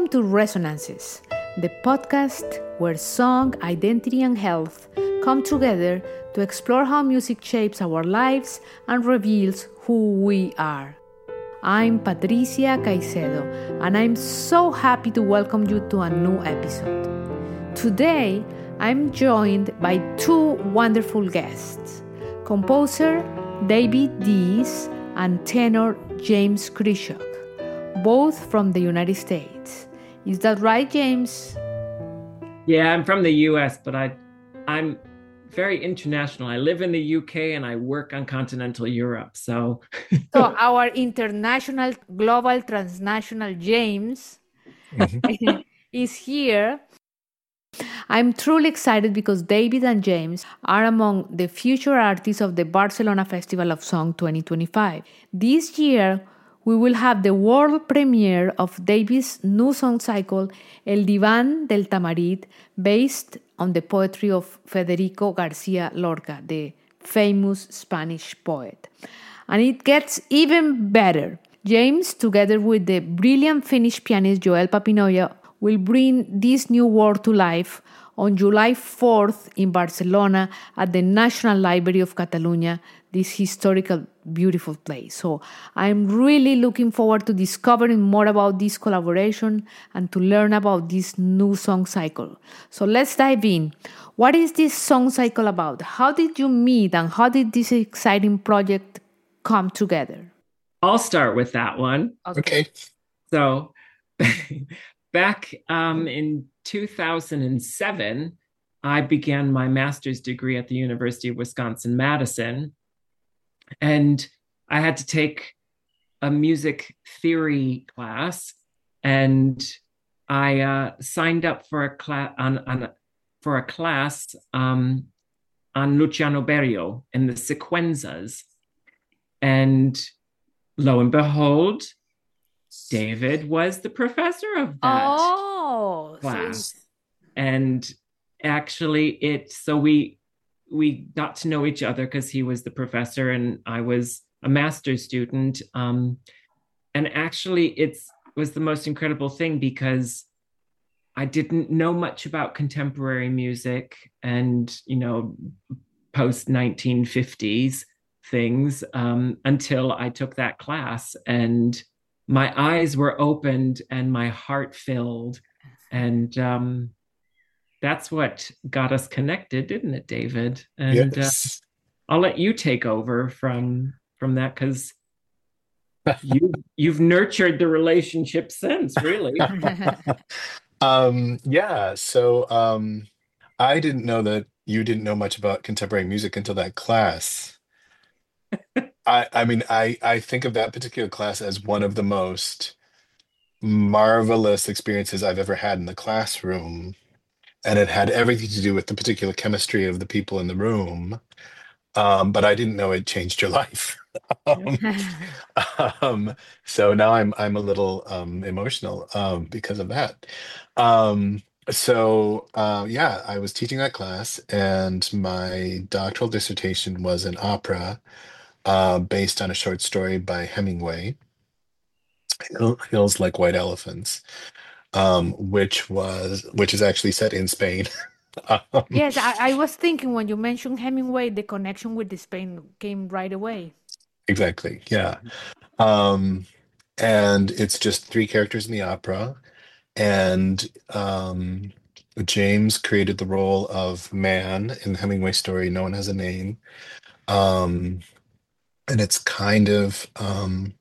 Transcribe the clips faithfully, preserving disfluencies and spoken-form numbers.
Welcome to Resonances, the podcast where song, identity, and health come together to explore how music shapes our lives and reveals who we are. I'm Patricia Caicedo, and I'm so happy to welcome you to a new episode. Today, I'm joined by two wonderful guests, composer David Dees and tenor James Krizhok, both from the United States. Is that right, James? Yeah, I'm from the U S, but I, I'm very international. I live in the U K and I work on continental Europe. So, so our international, global, transnational James mm-hmm. is here. I'm truly excited because David and James are among the future artists of the Barcelona Festival of Song twenty twenty-five. This year, we will have the world premiere of David's new song cycle, El Diván del Tamarit, based on the poetry of Federico Garcia Lorca, the famous Spanish poet. And it gets even better. James, together with the brilliant Finnish pianist Joel Papinoja, will bring this new world to life on July fourth in Barcelona at the National Library of Catalonia, this historical, beautiful place. So I'm really looking forward to discovering more about this collaboration and to learn about this new song cycle. So let's dive in. What is this song cycle about? How did you meet and how did this exciting project come together? I'll start with that one. Okay. okay. So back um, in two thousand seven, I began my master's degree at the University of Wisconsin-Madison. And I had to take a music theory class, and I uh, signed up for a class on, on for a class um, on Luciano Berio and the sequenzas. And lo and behold, David was the professor of that oh, class. So... And actually it, so we, we got to know each other because he was the professor and I was a master's student. Um, and actually it was the most incredible thing because I didn't know much about contemporary music and, you know, post nineteen fifties things um, until I took that class, and my eyes were opened and my heart filled. And um, that's what got us connected, didn't it, David? And yes. uh, I'll let you take over from from that because you you've nurtured the relationship since, really. um, yeah. So um, I didn't know that you didn't know much about contemporary music until that class. I, I mean, I, I think of that particular class as one of the most marvelous experiences I've ever had in the classroom. And it had everything to do with the particular chemistry of the people in the room. Um, but I didn't know it changed your life. um, um, so now I'm I'm a little um, emotional um, because of that. Um, so uh, yeah, I was teaching that class, and my doctoral dissertation was an opera uh, based on a short story by Hemingway, Hills Like White Elephants. Um, which was which is actually set in Spain. um, yes, I, I was thinking when you mentioned Hemingway, the connection with the Spain came right away. Exactly, yeah. Um, and it's just three characters in the opera, and um, James created the role of man in the Hemingway story. No one has a name, um, and it's kind of. Um,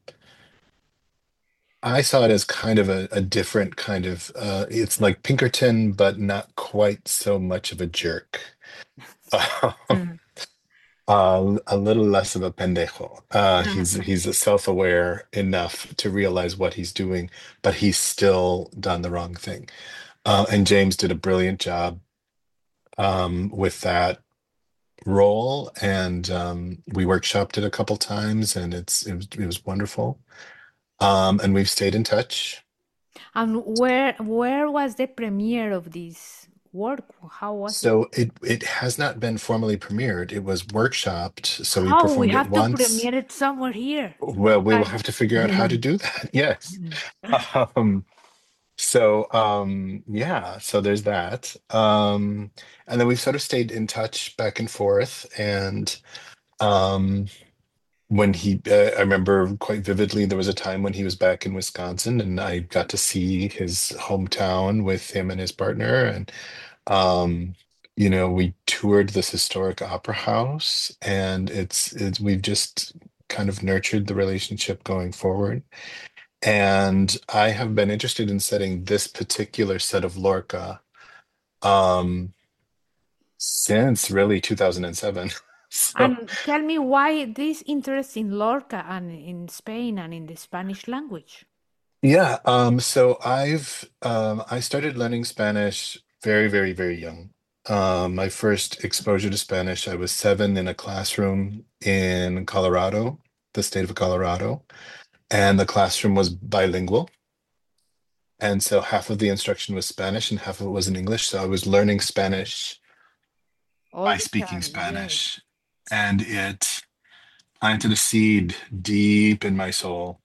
I saw it as kind of a, a different kind of, uh, it's like Pinkerton, but not quite so much of a jerk. mm. uh, a little less of a pendejo. Uh, he's he's self-aware enough to realize what he's doing, but he's still done the wrong thing. Uh, and James did a brilliant job um, with that role, and um, we workshopped it a couple times, and it's it was it was wonderful. Um, and we've stayed in touch. And where where was the premiere of this work? How was so it? So it it has not been formally premiered. It was workshopped. So oh, we performed we have it once. to premiere it somewhere here. Well, we will have to figure out how to do that. Yes. um, So um yeah, so there's that. Um and then we've sort of stayed in touch back and forth. And um when he uh, I remember quite vividly there was a time when he was back in Wisconsin and I got to see his hometown with him and his partner. And um you know, we toured this historic opera house, and it's it's we've just kind of nurtured the relationship going forward. And I have been interested in setting this particular set of Lorca um, since really two thousand seven. So, And tell me why this interest in Lorca and in Spain and in the Spanish language. yeah, um, so I've um, I started learning Spanish very, very, very young. Um, my first exposure to Spanish, I was seven in a classroom in Colorado, the state of Colorado, and the classroom was bilingual. And so half of the instruction was Spanish and half of it was in English. So I was learning Spanish All by the speaking time, yes. Spanish, and it planted a seed deep in my soul,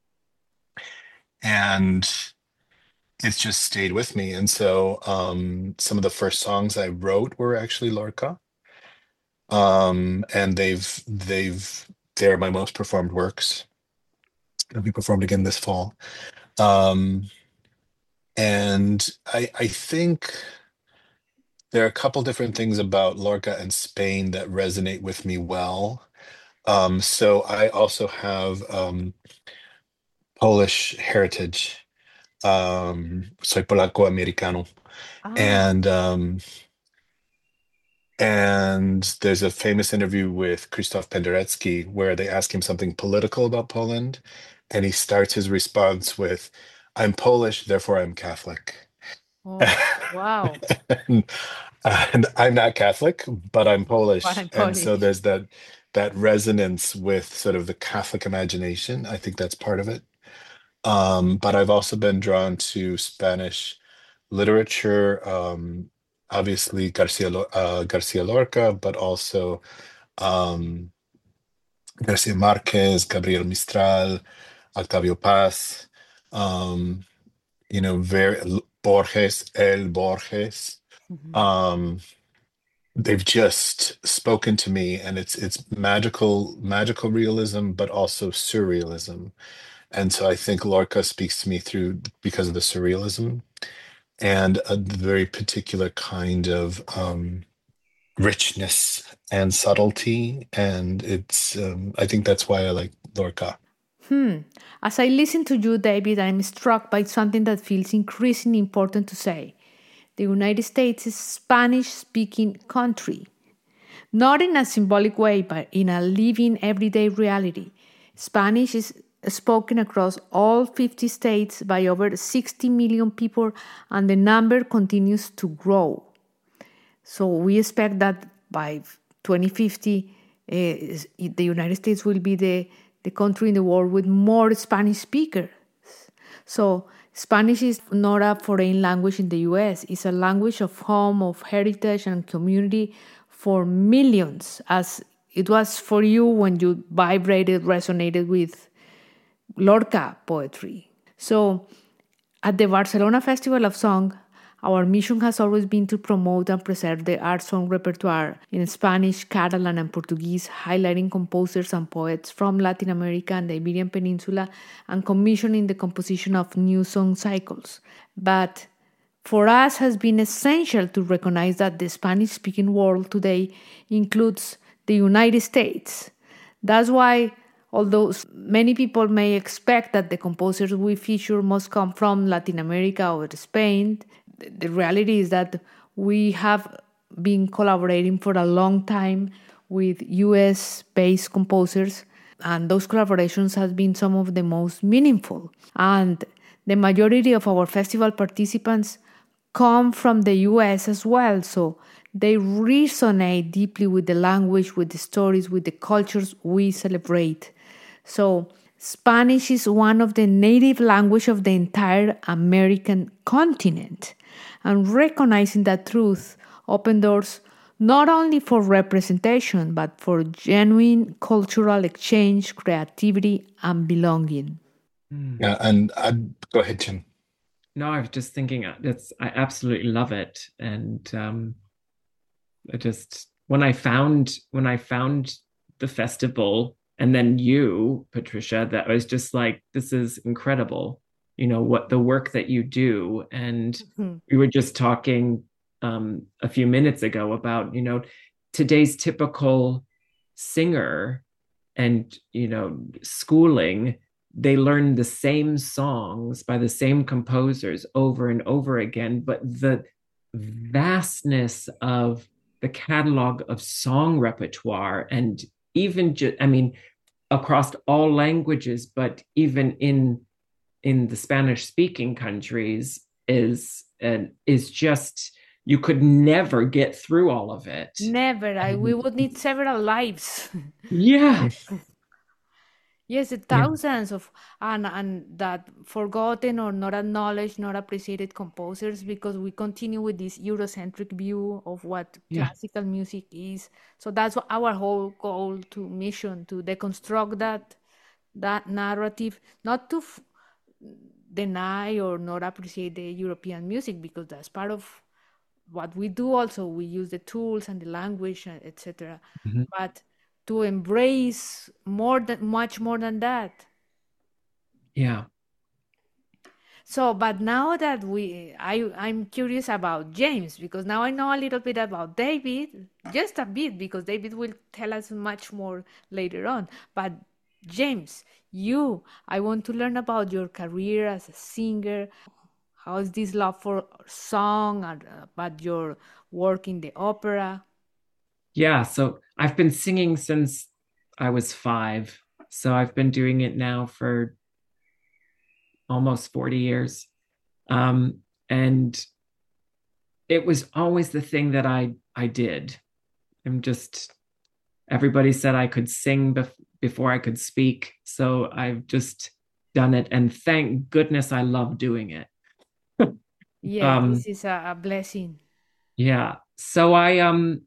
and it's just stayed with me. And so um, some of the first songs I wrote were actually Lorca, um, and they've they've they're my most performed works. They'll be performed again this fall. Um, and I I think there are a couple different things about Lorca and Spain that resonate with me well. Um, so I also have um, Polish heritage. Um, soy polaco-americano. Ah, And um, and there's a famous interview with Krzysztof Penderecki where they ask him something political about Poland, and he starts his response with, "I'm Polish, therefore I'm Catholic." oh, wow. and, and I'm not Catholic, but I'm But Polish, I'm and so Polish. there's that that resonance with sort of the Catholic imagination. I think that's part of it. Um, but I've also been drawn to Spanish literature, um, obviously Garcia Lo- uh, Garcia Lorca, but also um, Garcia Marquez, Gabriel Mistral, Octavio Paz, um, you know, very Borges, El Borges. Mhm. Um, they've just spoken to me, and it's it's magical, magical realism, but also surrealism. And so I think Lorca speaks to me through because of the surrealism and a very particular kind of um, richness and subtlety. And it's, um, I think that's why I like Lorca. Hmm. As I listen to you, David, I'm struck by something that feels increasingly important to say. The United States is a Spanish speaking country, not in a symbolic way, but in a living everyday reality. Spanish is spoken across all fifty states by over sixty million people, and the number continues to grow. So we expect that by twenty fifty, uh, the United States will be the, the country in the world with more Spanish speakers. So Spanish is not a foreign language in the U S. It's a language of home, of heritage and community for millions, as it was for you when you vibrated, resonated with Lorca poetry. So at the Barcelona Festival of Song, our mission has always been to promote and preserve the art song repertoire in Spanish, Catalan, and Portuguese, highlighting composers and poets from Latin America and the Iberian Peninsula and commissioning the composition of new song cycles. But for us has been essential to recognize that the Spanish speaking world today includes the United States. That's why, although many people may expect that the composers we feature must come from Latin America or Spain, the reality is that we have been collaborating for a long time with U S based composers, and those collaborations have been some of the most meaningful. And the majority of our festival participants come from the U S as well, so they resonate deeply with the language, with the stories, with the cultures we celebrate. So Spanish is one of the native language of the entire American continent. And recognizing that truth open doors not only for representation, but for genuine cultural exchange, creativity, and belonging. Mm. Yeah, and I'd go ahead, Jim. no, I was just thinking uh, that's I absolutely love it. And um I just when I found when I found the festival and then you, Patricia, that was just like, this is incredible. You know, what the work that you do. And Mhm. we were just talking um a few minutes ago about, you know, today's typical singer and, you know, schooling, they learn the same songs by the same composers over and over again, but the vastness of the catalog of song repertoire and even just, I mean, across all languages, but even in in the Spanish speaking countries is and is just you could never get through all of it. Never. I we And would need several lives. yeah, Yes, the yeah, thousands of and and that forgotten or not acknowledged, not appreciated composers because we continue with this Eurocentric view of what yeah. classical music is. So that's what our whole goal to mission to deconstruct that that narrative, not to f- deny or not appreciate the European music because that's part of what we do. Also, we use the tools and the language, et cetera. Mhm. But to embrace more than much more than that. Yeah. So, but now that we, I, I'm curious about James because now I know a little bit about David, just a bit because David will tell us much more later on. But James, you, I want to learn about your career as a singer. How is this love for song and uh, about your work in the opera? Yeah. So I've been singing since I was five. So I've been doing it now for almost forty years. Um, and it was always the thing that I I did. I'm just everybody said I could sing bef- before I could speak. So I've just done it. And thank goodness I love doing it. Yes, Um, this is a, a blessing. yeah. So I um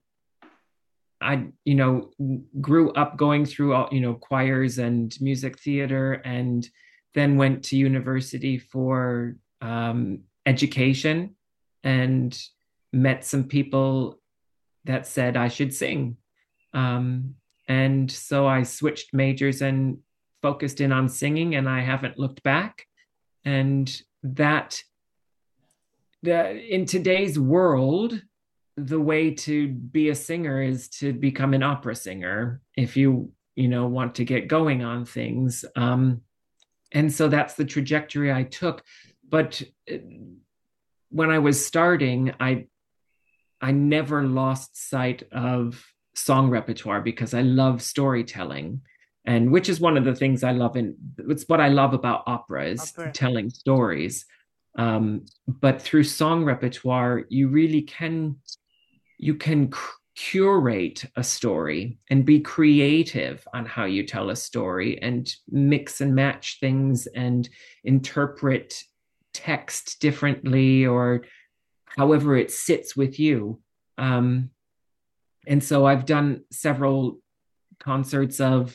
I, you know, grew up going through all, you know, choirs and music theater, and then went to university for um, education and met some people that said I should sing. Um, and so I switched majors and focused in on singing, and I haven't looked back. And that the, in today's world, the way to be a singer is to become an opera singer if you you know want to get going on things. Um, and so that's the trajectory I took. But uh, when I was starting, I I never lost sight of song repertoire because I love storytelling, and which is one of the things I love in it's what I love about opera is Opera. telling stories. Um, but through song repertoire, you really can you can curate a story and be creative on how you tell a story and mix and match things and interpret text differently or however it sits with you. Um, and so I've done several concerts of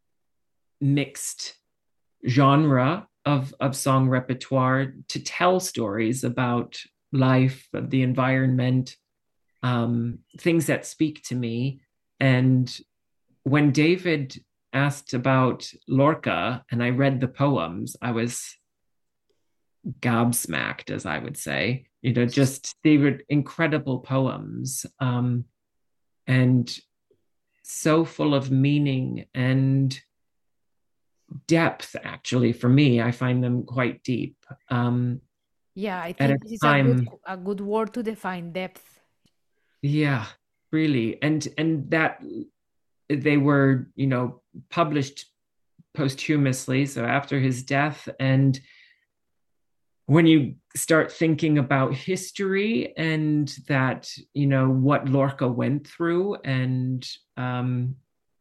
mixed genre of, of song repertoire to tell stories about life, the environment, um, things that speak to me. And when David asked about Lorca and I read the poems, I was gobsmacked, as I would say. You know, just they were incredible poems, um, and so full of meaning and depth. Actually, for me, I find them quite deep. Um, Yeah, I at a think this is a good time, a good word to define depth. yeah, really, and and that they were, you know, published posthumously, so after his death. And when you start thinking about history and that, you know, what Lorca went through, and um,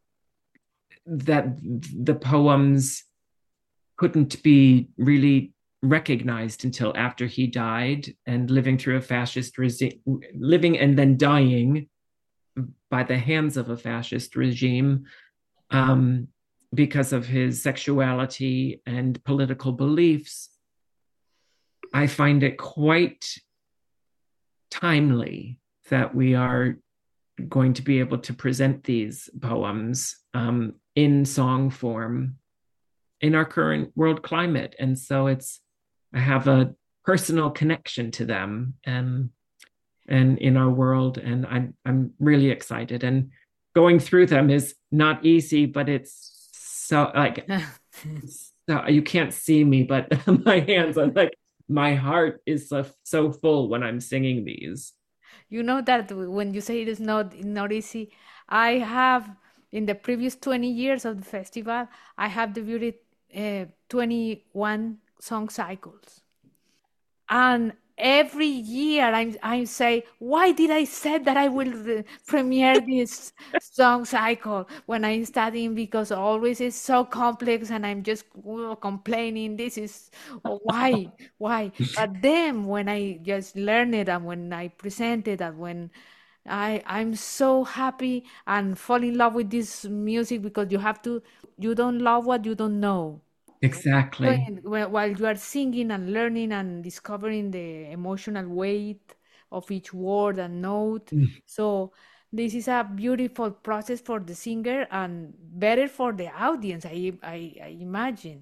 that the poems couldn't be really recognized until after he died and living through a fascist regime, living and then dying by the hands of a fascist regime, um, because of his sexuality and political beliefs. I find it quite timely that we are going to be able to present these poems um, in song form in our current world climate. And so it's, I have a personal connection to them and and in our world. And I'm I'm really excited. And going through them is not easy, but it's so like so you can't see me, but my hands are like my heart is so, so full when I'm singing these. You know that when you say it is not not easy, I have in the previous twenty years of the festival, I have debuted uh, twenty-one song cycles. And every year I'm I say, why did I said that I will re- premiere this song cycle when I'm studying, because always it's so complex and I'm just uh, complaining. This is oh, why why. But then when I just learn it and when I present it and when I I'm so happy and fall in love with this music, because you have to, you don't love what you don't know. Exactly. Doing wh- while you are singing and learning and discovering the emotional weight of each word and note. So this is a beautiful process for the singer and better for the audience, I I, I imagine.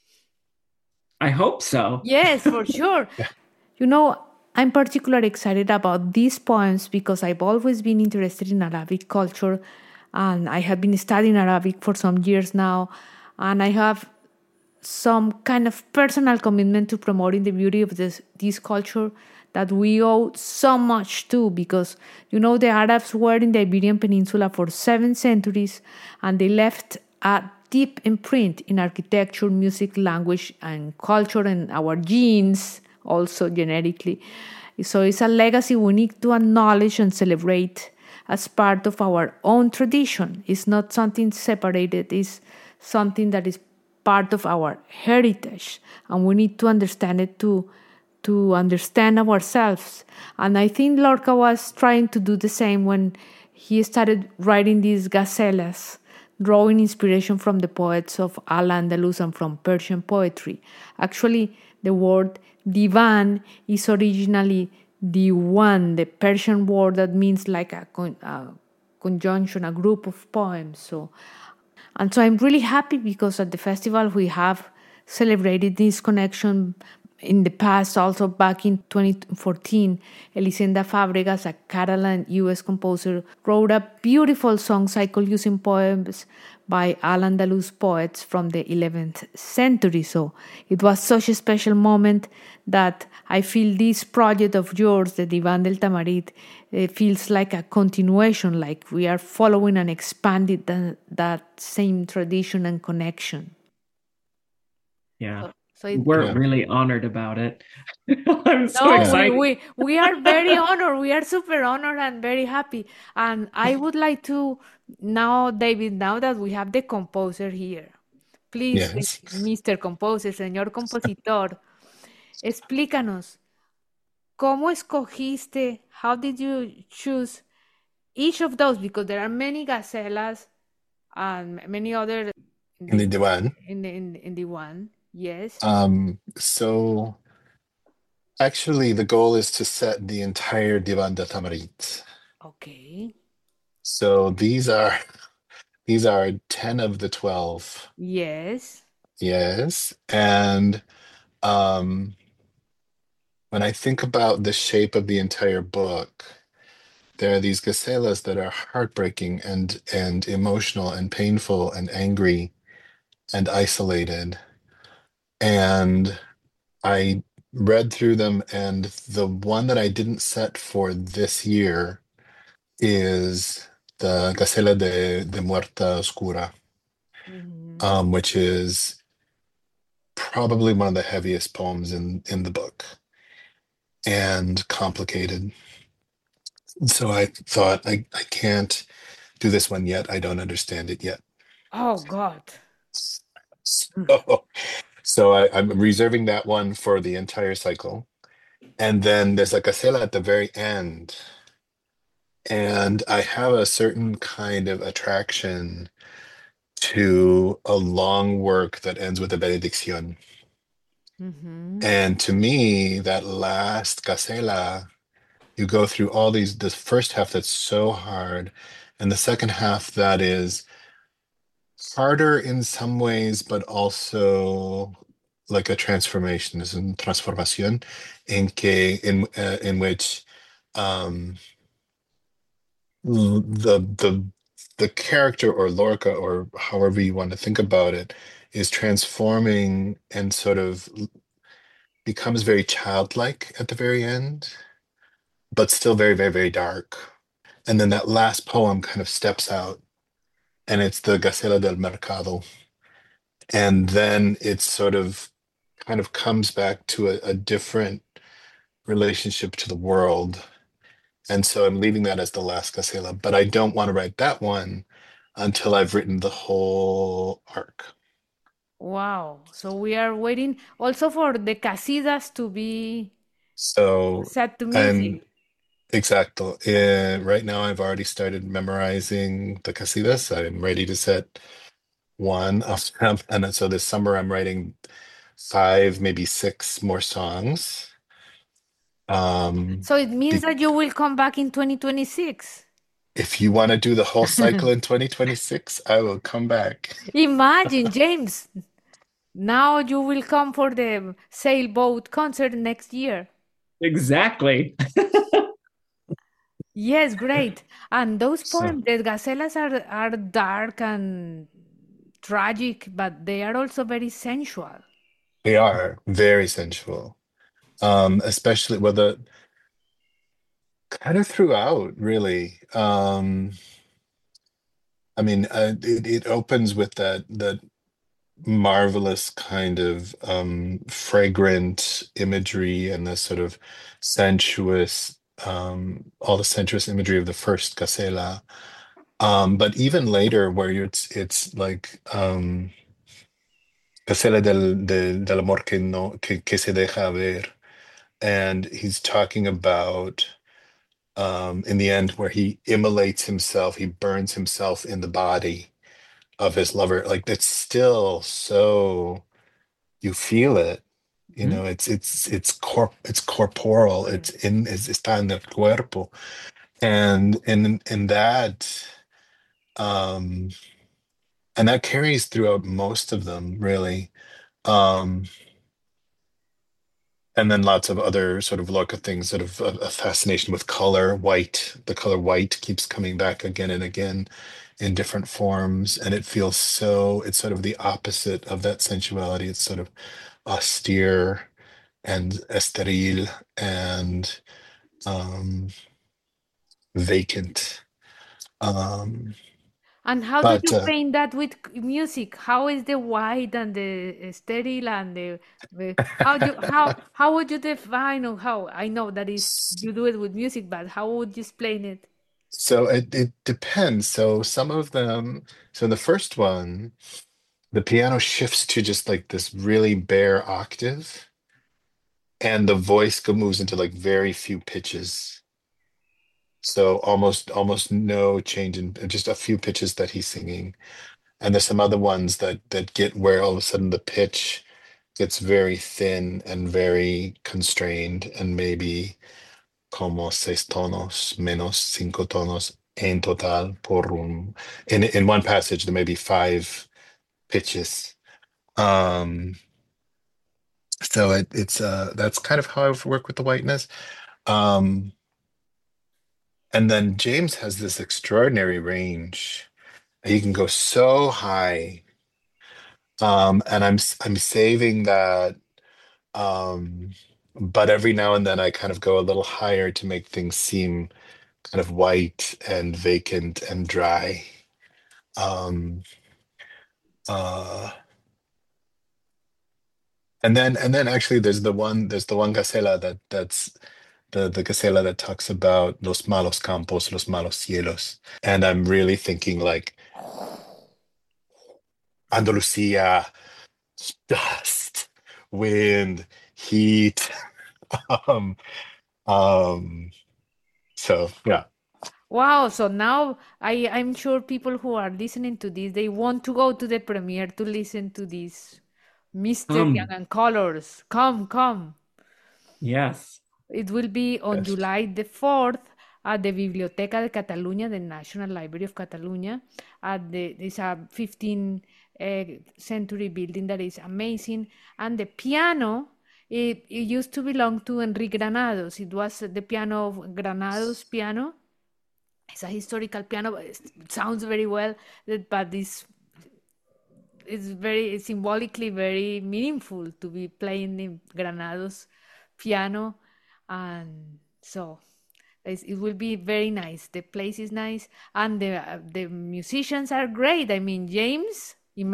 I hope so. Yes, for sure. Yeah. You know, I'm particularly excited about these poems because I've always been interested in Arabic culture and I have been studying Arabic for some years now. And I have some kind of personal commitment to promoting the beauty of this this culture that we owe so much to, because you know the Arabs were in the Iberian Peninsula for seven centuries and they left a deep imprint in architecture, music, language, and culture, and our genes also genetically. So it's a legacy we need to acknowledge and celebrate as part of our own tradition. It's not something separated, it's something that is part of our heritage, and we need to understand it to to understand ourselves. And I think Lorca was trying to do the same when he started writing these gazelas, drawing inspiration from the poets of Al Andalus and from Persian poetry. Actually, the word divan is originally diwan, the Persian word that means like a, con- a conjunction, a group of poems. So and so I'm really happy because at the festival we have celebrated this connection in the past, also back in twenty fourteen. Elisenda Fabregas, a Catalan U S composer, wrote a beautiful song cycle using poems by Al Andalus poets from the eleventh century. So it was such a special moment that I feel this project of yours, the Divan del Tamarit, it feels like a continuation, like we are following and expanding that, that same tradition and connection. Yeah. So, so it, We're Yeah. really honored about it. I'm so no, Yeah. we, excited. we we are very honored. We are super honored and very happy. And I would like to now, David, now that we have the composer here, please, Yes. mister Composer, señor compositor, explícanos cómo escogiste, how did you choose each of those? Because there are many gazelas and many other in In the the Diwan. in the, in, in the one. Yes. Um, so actually the goal is to set the entire Divan de Tamarit. Okay. So these are these are ten of the twelve. Yes. Yes. And um when I think about the shape of the entire book, there are these gacelas that are heartbreaking and and emotional and painful and angry and isolated. And I read through them, and the one that I didn't set for this year is the Gacela de, de Muerta Oscura, Mhm. um, which is probably one of the heaviest poems in, in the book and complicated. So I thought, I, I can't do this one yet. I don't understand it yet. Oh God. So, so I, I'm reserving that one for the entire cycle. And then there's a Gacela at the very end. And I have a certain kind of attraction to a long work that ends with a benediction. Mm-hmm. And to me, that last gazela, you go through all these, this first half that's so hard, and the second half that is harder in some ways, but also like a transformation, is a transformación, in que in uh, in which um, l- the the the character or Lorca or however you want to think about it is transforming and sort of l- becomes very childlike at the very end, but still very, very, very dark. And then that last poem kind of steps out, and it's the Gacela del Mercado. And then it's sort of kind of comes back to a, a different relationship to the world. And so I'm leaving that as the last Gacela, but I don't want to write that one until I've written the whole arc. Wow. So we are waiting also for the casidas to be So, set to and music. exactly, uh, right now I've already started memorizing the casitas. I'm ready to set one of them. And then, so this summer I'm writing five, maybe six more songs. Um, So it means be- that you will come back in twenty twenty-six. if you want to do the whole cycle in twenty twenty-six, I will come back. Imagine, James, now you will come for the sailboat concert next year. Exactly. Yes, great. And those So poems, the gazelas are are dark and tragic, but they are also very sensual. they are very sensual. Um, especially well, the kind of throughout, really. Um, I mean, uh, it, it opens with that that marvelous kind of um, fragrant imagery and the sort of sensuous, um, all the sensuous imagery of the first Gacela. Um, but even later, where you- it's it's like um, Gacela del, del, del amor que no que, que se deja ver, and he's talking about um, in the end where he immolates himself, he burns himself in the body of his lover. Like that's still so you feel it. You Mhm. know, it's it's it's corp it's corporeal. It's in it's está en el cuerpo, and in in that um, and that carries throughout most of them, really. Um, and then lots of other sort of look at things, sort of a, a fascination with color. White, the color white keeps coming back again and again in different forms, and it feels so. It's sort of the opposite of that sensuality. It's sort of austere and esteril and um, vacant. Um, And how do but you uh, paint that with c- music? How is the white and the sterile and the, the how you how how would you define or how I know that is s- you do it with music, but how would you explain it? so it, it depends. So some of them, so in the first one, the piano shifts to just like this really bare octave, and the voice go moves into like very few pitches. So almost almost no change in just a few pitches that he's singing. And there's some other ones that that get where all of a sudden the pitch gets very thin and very constrained, and maybe como seis tonos menos cinco tonos en total por un. In in one passage there may be five pitches. Um, so it, it's uh that's kind of how I've worked with the whiteness. Um, and then James has this extraordinary range. He can go so high. Um, and I'm s- I'm saving that. Um, but every now and then I kind of go a little higher to make things seem kind of white and vacant and dry. Um, uh, and then and then actually there's the one there's the one gacela that that's the the gacela that talks about los malos campos, los malos cielos. And I'm really thinking like Andalusia, dust, wind, heat. Um, um, so yeah. Wow, so now I I'm sure people who are listening to this they want to go to the premiere to listen to this mystery Um, and colors. Come, come. yes. It will be on Yes. July the fourth at the Biblioteca de Catalunya, the National Library of Catalonia. At the, it's a fifteenth uh, century building that is amazing. And the piano, it, it used to belong to Enrique Granados. It was the piano of Granados piano. It's a historical piano. It sounds very well, but this it's very symbolically very meaningful to be playing the Granados piano, and so it will be very nice. The place is nice, and the uh, the musicians are great. I mean, James.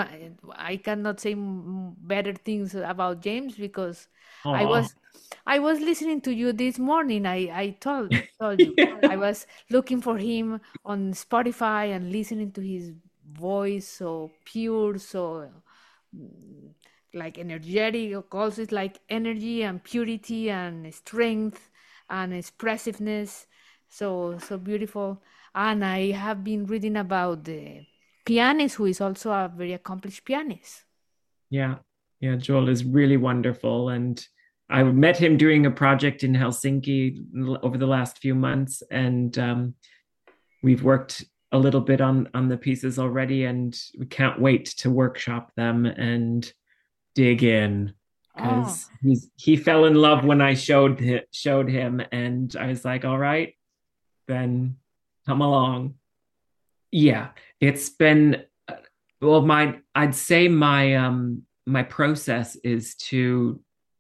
I cannot say better things about James because I Oh. was I was listening to you this morning. I I told told you I was looking for him on Spotify and listening to his voice, so pure, so mm, like energetic. Also, it's like energy and purity and strength and expressiveness. So so beautiful. And I have been reading about the pianist who is also a very accomplished pianist. Yeah. Yeah. Joel is really wonderful. And I met him doing a project in Helsinki over the last few months. And um, we've worked a little bit on on the pieces already, and we can't wait to workshop them and dig in Oh, because he's he fell in love when I showed showed him, and I was like, all right, then come along. Yeah, it's been uh, well, my I'd say my um my process is to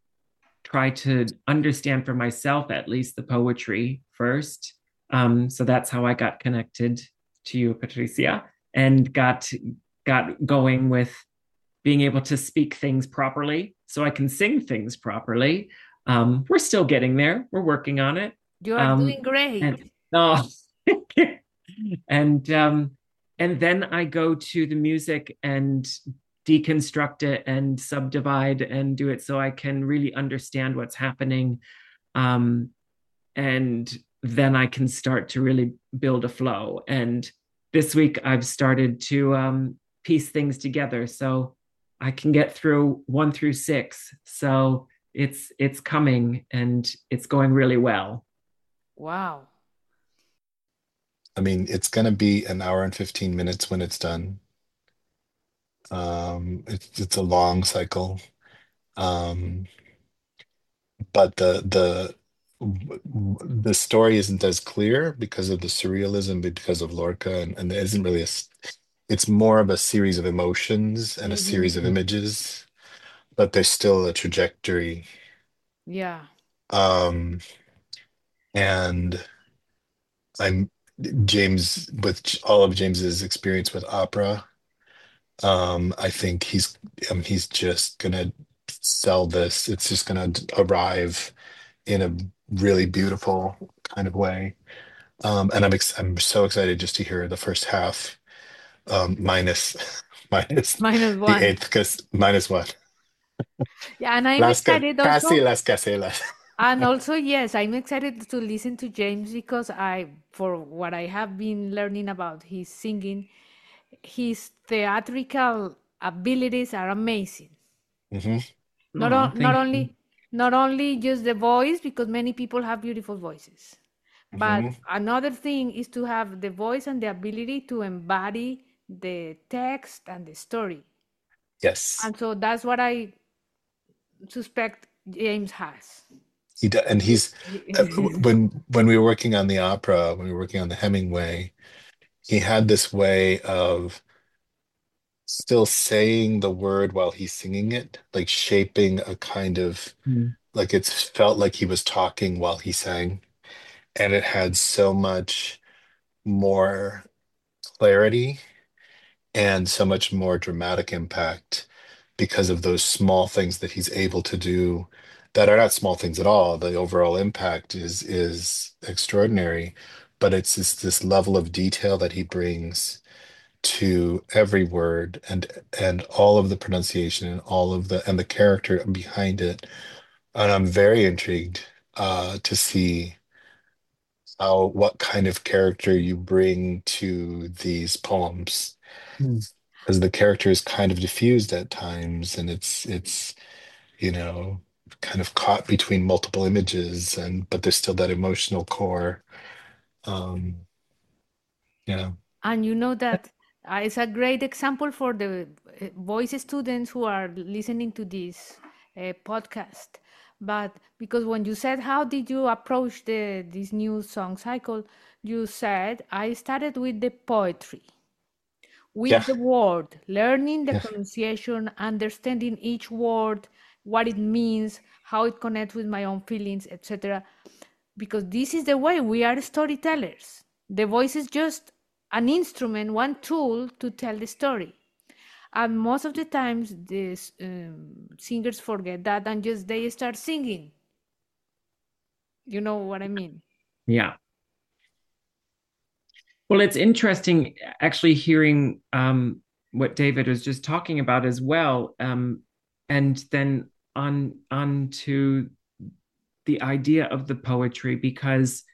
try to understand for myself at least the poetry first. Um, so that's how I got connected to you, Patricia, and got got going with being able to speak things properly so I can sing things properly. Um, we're still getting there. We're working on it. you are Um, doing great. and oh, and um, and then I go to the music and deconstruct it and subdivide and do it so I can really understand what's happening. Um, and then I can start to really build a flow. And this week I've started to um, piece things together so I can get through one through six. So it's it's coming and it's going really well. Wow. I mean, it's gonna be an hour and fifteen minutes when it's done. Um, it's it's a long cycle. Um, but the the the story isn't as clear because of the surrealism, because of Lorca, and, and there isn't really a. s- It's more of a series of emotions and a Hmm. series of images, but there's still a trajectory. Yeah. Um, and I'm James with J- all of James's experience with opera. Um, I think he's um, he's just gonna sell this. It's just gonna d- arrive in a really beautiful kind of way. Um, and I'm ex I'm so excited just to hear the first half, um, minus minus Minus the one. eighth, because minus what? Yeah, and I'm Las ca- excited casi also. las caselas. And also, yes, I'm excited to listen to James because I, for what I have been learning about his singing, his theatrical abilities are amazing. Hmm. Not Oh, on, not thank you. only not only just the voice, because many people have beautiful voices, but Hmm. another thing is to have the voice and the ability to embody the text and the story. Yes, And so that's what I suspect James has. he does, and he's uh, when when we were working on the opera, when we were working on the Hemingway, he had this way of still saying the word while he's singing it, like shaping a kind of Mm. like it's felt like he was talking while he sang, and it had so much more clarity and so much more dramatic impact because of those small things that he's able to do that are not small things at all. The overall impact is is extraordinary, but it's this this level of detail that he brings to every word and and all of the pronunciation and all of the and the character behind it. And I'm very intrigued uh, to see how what kind of character you bring to these poems. Mm. because the character is kind of diffused at times, and it's it's you know kind of caught between multiple images, and but there's still that emotional core. Um, yeah. And you know that uh, it's a great example for the uh, voice students who are listening to this uh, podcast. But because when you said how did you approach the this new song cycle, you said I started with the poetry, Yeah. with the word, learning the Yeah. pronunciation, understanding each word, what it means, how it connects with my own feelings, et cetera. Because this is the way we are storytellers. The voice is just an instrument, one tool to tell the story. And most of the times, these um, singers forget that and just they start singing. You know what I mean? Yeah. Well, it's interesting actually hearing um, what David was just talking about as well, um, and then on on to the idea of the poetry, because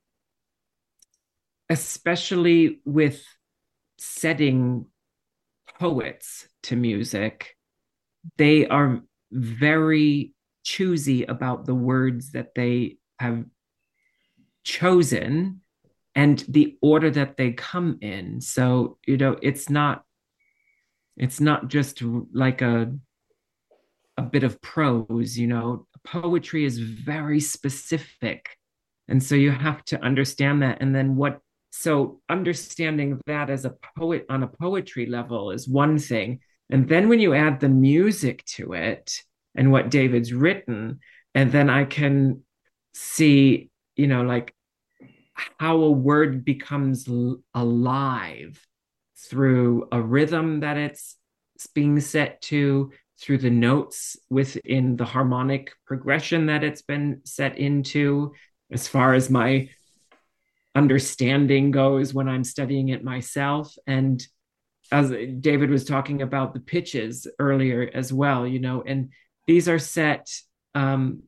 especially with setting poets to music, they are very choosy about the words that they have chosen and the order that they come in. So, you know, it's not it's not just like a a bit of prose, you know. Poetry is very specific. And so you have to understand that. And then what, so understanding that as a poet on a poetry level is one thing. And then when you add the music to it and what David's written, and then I can see, you know, like how a word becomes l- alive through a rhythm that it's being set to, through the notes within the harmonic progression that it's been set into, as far as my understanding goes when I'm studying it myself. And as David was talking about the pitches earlier as well, you know, and these are set um,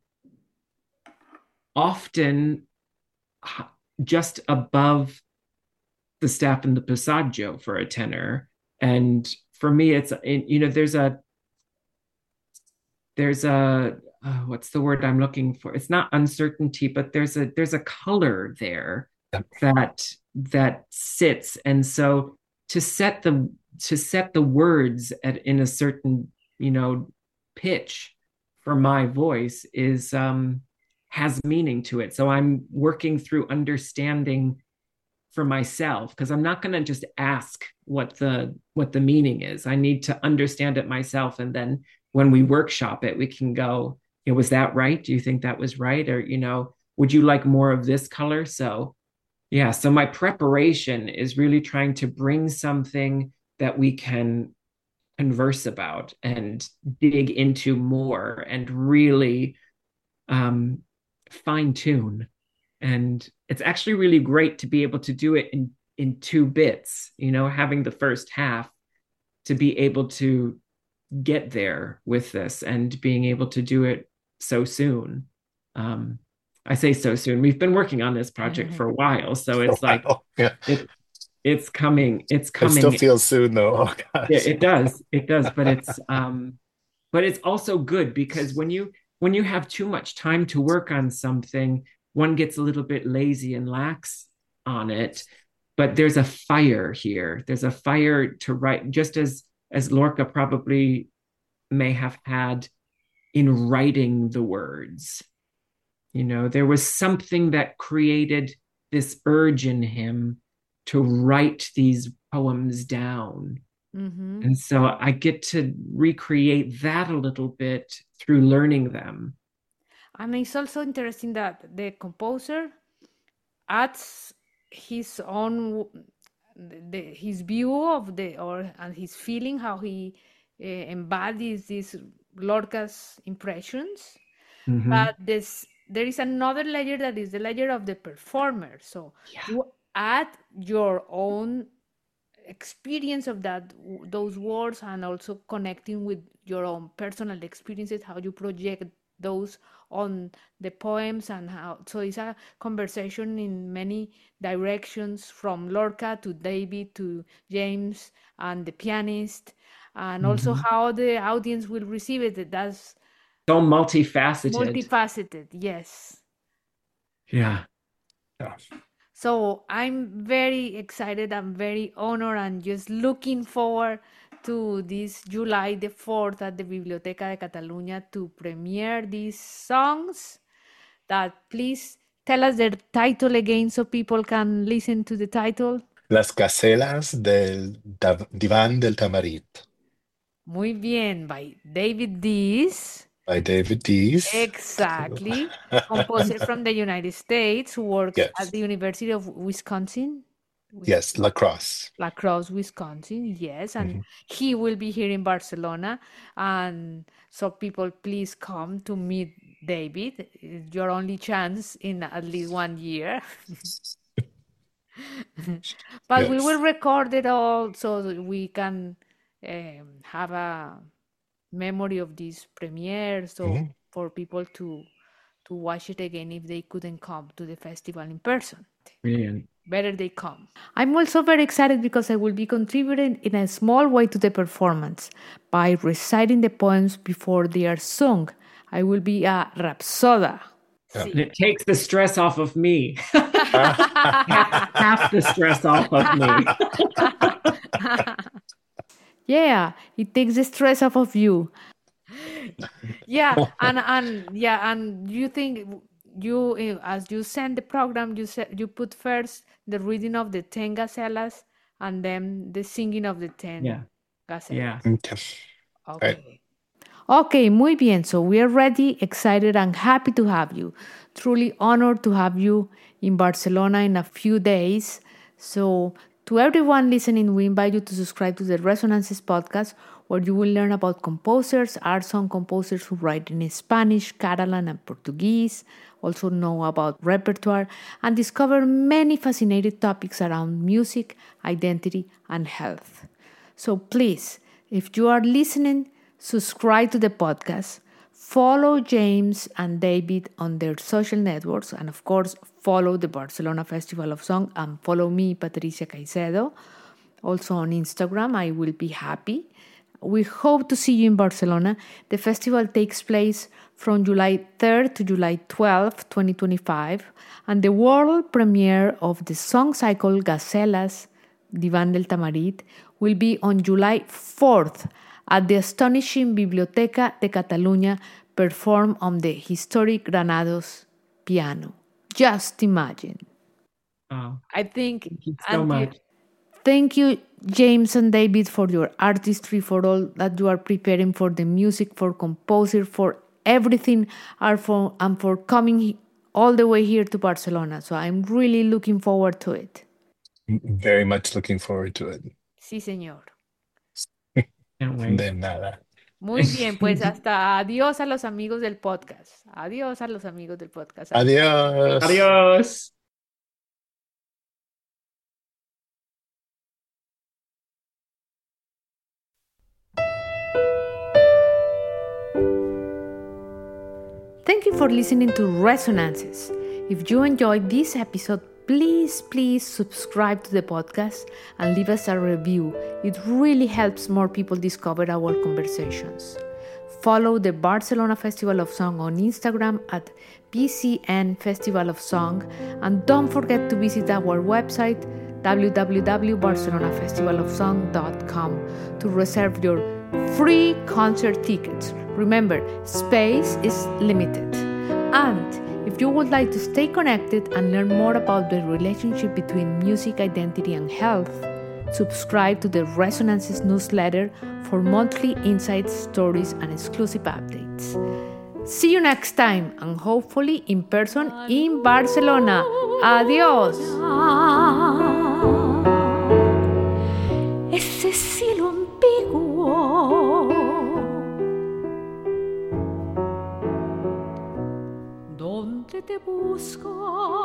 often just above the staff and the passaggio for a tenor. And for me, it's, you know, there's a, there's a, uh, what's the word I'm looking for? It's not uncertainty, but there's a, there's a color there Yep. that, that sits. And so to set the, to set the words at, in a certain, you know, pitch for my voice is, um, has meaning to it. So I'm working through understanding for myself, because I'm not going to just ask what the what the meaning is. I need to understand it myself, and then when we workshop it, we can go, you know, was that right? Do you think that was right? Or, you know, would you like more of this color? So yeah, so my preparation is really trying to bring something that we can converse about and dig into more and really um, fine tune. And it's actually really great to be able to do it in in two bits, you know, having the first half to be able to get there with this and being able to do it so soon. um I say so soon, we've been working on this project for a while, so For a it's like while. Yeah. it it's coming it's It still coming feels soon though. Oh it, gosh. it does it does but it's um but it's also good, because when you when you have too much time to work on something, one gets a little bit lazy and lax on it. But there's a fire here, there's a fire to write, just as as Lorca probably may have had in writing the words. You know, there was something that created this urge in him to write these poems down. Mm-hmm. And so I get to recreate that a little bit through learning them. And it's also interesting that the composer adds his own the, his view of the or and his feeling how he uh, embodies these Lorca's impressions, Mm-hmm. but this there is another layer that is the layer of the performer. So Yeah. you add your own experience of that those words and also connecting with your own personal experiences, how you project those on the poems and how. So it's a conversation in many directions, from Lorca to David to James and the pianist, and also Mhm. how the audience will receive it. That's So multifaceted. multifaceted, yes. Yeah. Yeah. So I'm very excited. I'm very honored and just looking forward to this July the fourth at the Biblioteca de Catalunya to premiere these songs. That please tell us the title again so people can listen to the title. Las Gacelas del Dav- Diván del Tamarit Muy bien, by David Dees. by David Dees. Exactly. Composer from the United States who works Yes. at the University of Wisconsin. Yes, La Crosse. La Crosse, Wisconsin, yes, and Mhm. he will be here in Barcelona, and so people please come to meet David. It's your only chance in at least one year. But we will Yes. record it all so that we can um, have a memory of this premiere, so Mhm. for people to to watch it again if they couldn't come to the festival in person. Brilliant. Better they come. I'm also very excited because I will be contributing in a small way to the performance by reciting the poems before they are sung. I will be a rhapsoda. Yeah. And it takes the stress off of me. half, half the stress off of me. Yeah, it takes the stress off of you. Yeah, and and yeah, and you think you eh, as you send the program, you se- you put first the reading of the ten gacelas and then the singing of the ten Yeah. gacelas. Yeah. Okay. Okay. Right. Okay, muy bien. So we are ready, excited, and happy to have you. Truly honored to have you in Barcelona in a few days. So, to everyone listening, we invite you to subscribe to the Resonances podcast, where you will learn about composers, art song composers who write in Spanish, Catalan, and Portuguese. Also, know about repertoire and discover many fascinating topics around music, identity, and health. So, please, if you are listening, subscribe to the podcast, follow James and David on their social networks, and of course, follow the Barcelona Festival of Song and follow me, Patricia Caicedo. Also on Instagram, I will be happy. We hope to see you in Barcelona. The festival takes place from July third to July twelfth, twenty twenty-five, and the world premiere of the song cycle Gacelas, Diván del Tamarit, will be on July fourth at the astonishing Biblioteca de Catalunya, performed on the historic Granados piano. Just imagine. Oh, I think. thank you so and you- much. Thank you, James and David, for your artistry, for all that you are preparing, for the music, for composer, for everything, and for, and for coming he- all the way here to Barcelona. So I'm really looking forward to it. Very much looking forward to it. Sí, señor. Can't wait. De nada. Muy bien, pues hasta adiós a los amigos del podcast. Adiós a los amigos del podcast. Adios. Adios. Thank you for listening to Resonances. If you enjoyed this episode, please, please subscribe to the podcast and leave us a review. It really helps more people discover our conversations. Follow the Barcelona Festival of Song on Instagram at B C N Festival of Song, and don't forget to visit our website w w w dot barcelona festival of song dot com to reserve your free concert tickets. Remember, space is limited. And if you would like to stay connected and learn more about the relationship between music, identity, and health, subscribe to the Resonances newsletter for monthly insights, stories, and exclusive updates. See you next time, and hopefully in person in Barcelona. Adiós. Ese cielo ambiguo donde te busco.